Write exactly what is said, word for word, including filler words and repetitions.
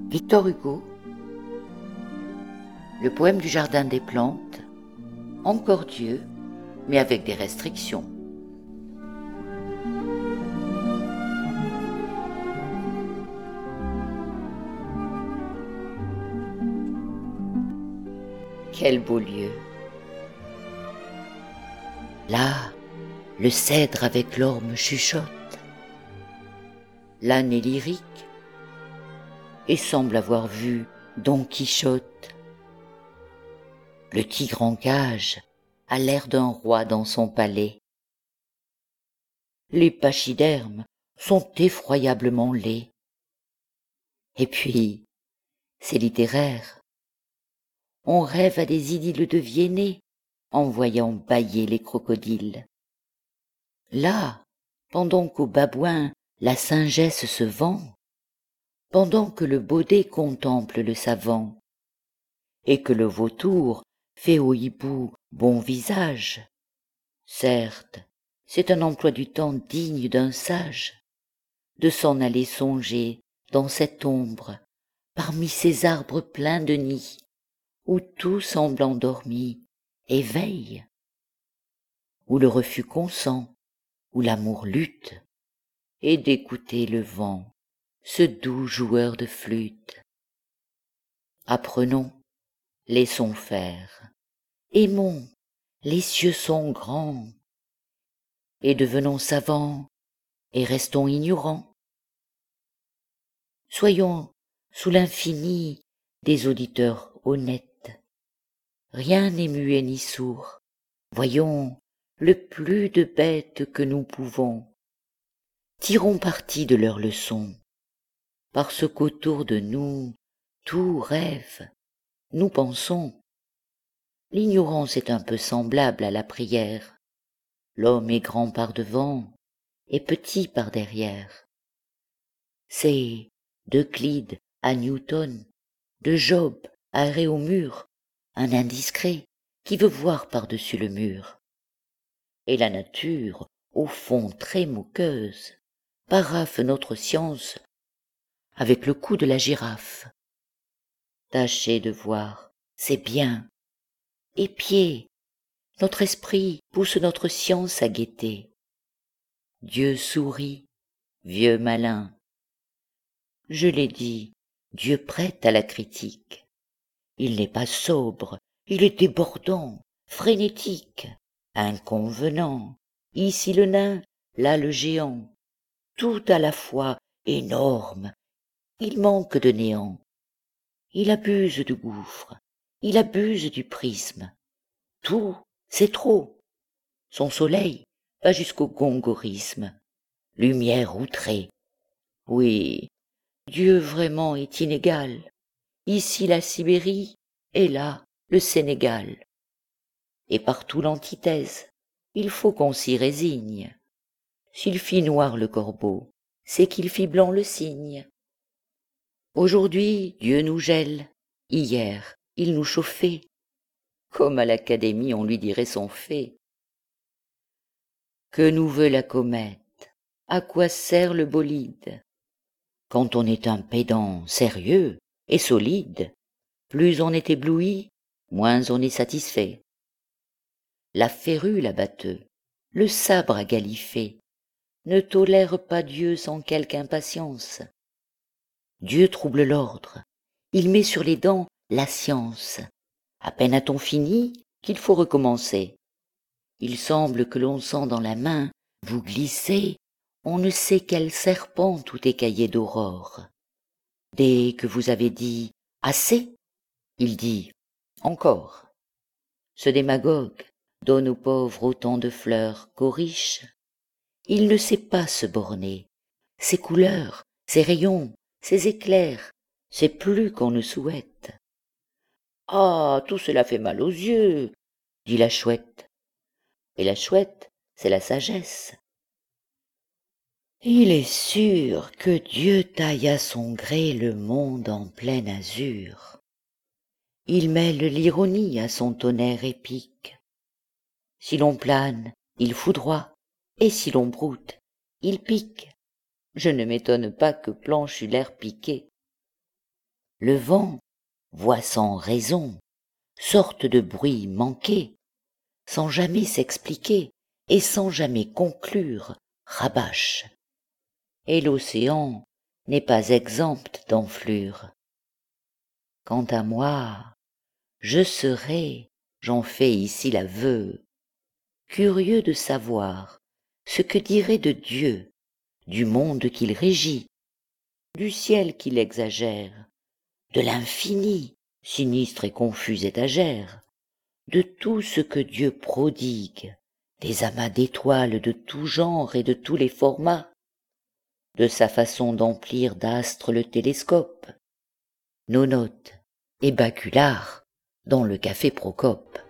Victor Hugo, le poème du jardin des plantes, encore Dieu, mais avec des restrictions. Quel beau lieu! Là, le cèdre avec l'orme chuchote. L'âne est lyrique et semble avoir vu Don Quichotte. Le tigre en cage a l'air d'un roi dans son palais. Les pachydermes sont effroyablement laids. Et puis, c'est littéraire. On rêve à des idylles de Viennet en voyant bâiller les crocodiles. Là, pendant qu'au babouin la singesse se vend, pendant que le baudet contemple le savant, et que le vautour fait au hibou bon visage, certes, c'est un emploi du temps digne d'un sage, de s'en aller songer dans cette ombre, parmi ces arbres pleins de nids, où tout semble endormi et veille, où le refus consent, où l'amour lutte, et d'écouter le vent, ce doux joueur de flûte. Apprenons, laissons faire, aimons, les cieux sont grands, et devenons savants, et restons ignorants. Soyons, sous l'infini, des auditeurs honnêtes. Rien n'est muet ni sourd. Voyons le plus de bêtes que nous pouvons. Tirons parti de leurs leçons, parce qu'autour de nous, tout rêve, nous pensons. L'ignorance est un peu semblable à la prière. L'homme est grand par devant et petit par derrière. C'est d'Euclide à Newton, de Job à Réaumur, un indiscret qui veut voir par-dessus le mur. Et la nature, au fond très moqueuse, paraffe notre science avec le cou de la girafe. Tâchez de voir, c'est bien. Épiez, notre esprit pousse notre science à guetter. Dieu sourit, vieux malin. Je l'ai dit, Dieu prête à la critique. Il n'est pas sobre, il est débordant, frénétique, inconvenant. Ici le nain, là le géant. Tout à la fois énorme, il manque de néant. Il abuse du gouffre, il abuse du prisme. Tout, c'est trop. Son soleil va jusqu'au gongorisme. Lumière outrée. Oui, Dieu vraiment est inégal. Ici la Sibérie, et là le Sénégal. Et partout l'antithèse, il faut qu'on s'y résigne. S'il fit noir le corbeau, c'est qu'il fit blanc le cygne. Aujourd'hui, Dieu nous gèle. Hier, il nous chauffait. Comme à l'Académie, on lui dirait son fait. Que nous veut la comète? À quoi sert le bolide? Quand on est un pédant sérieux et solide, plus on est ébloui, moins on est satisfait. La férue, la batteux, le sabre à galifet, ne tolère pas Dieu sans quelque impatience. Dieu trouble l'ordre, il met sur les dents la science. À peine a-t-on fini qu'il faut recommencer. Il semble que l'on sent dans la main, vous glissez, on ne sait quel serpent tout écaillé d'aurore. Dès que vous avez dit « assez », il dit « encore ». Ce démagogue donne aux pauvres autant de fleurs qu'aux riches. Il ne sait pas se borner. Ses couleurs, ses rayons, ses éclairs, c'est plus qu'on ne souhaite. « Ah, tout cela fait mal aux yeux », dit la chouette. Et la chouette, c'est la sagesse. Il est sûr que Dieu taille à son gré le monde en plein azur. Il mêle l'ironie à son tonnerre épique. Si l'on plane, il foudroie, et si l'on broute, il pique. Je ne m'étonne pas que Planche eût l'air piqué. Le vent voit sans raison, sorte de bruit manqué, sans jamais s'expliquer et sans jamais conclure, rabâche. Et l'océan n'est pas exempt d'enflure. Quant à moi, je serai, j'en fais ici l'aveu, curieux de savoir ce que dirait de Dieu, du monde qu'il régit, du ciel qu'il exagère, de l'infini, sinistre et confuse étagère, de tout ce que Dieu prodigue, des amas d'étoiles de tout genre et de tous les formats, de sa façon d'emplir d'astres le télescope, nos notes et baculard dans le café Procope.